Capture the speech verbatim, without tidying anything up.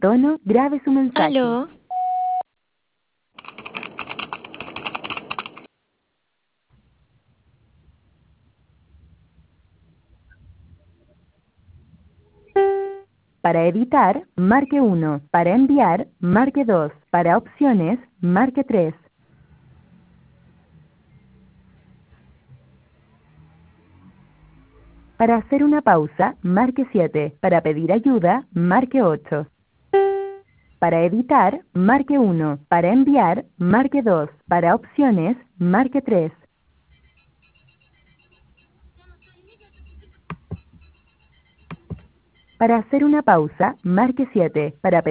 tono, grabe su mensaje. Aló. Para editar, marque uno. Para enviar, marque dos. Para opciones, marque tres. Para hacer una pausa, marque siete. Para pedir ayuda, marque ocho. Para editar, marque uno. Para enviar, marque dos. Para opciones, marque tres. Para hacer una pausa, marque siete. Para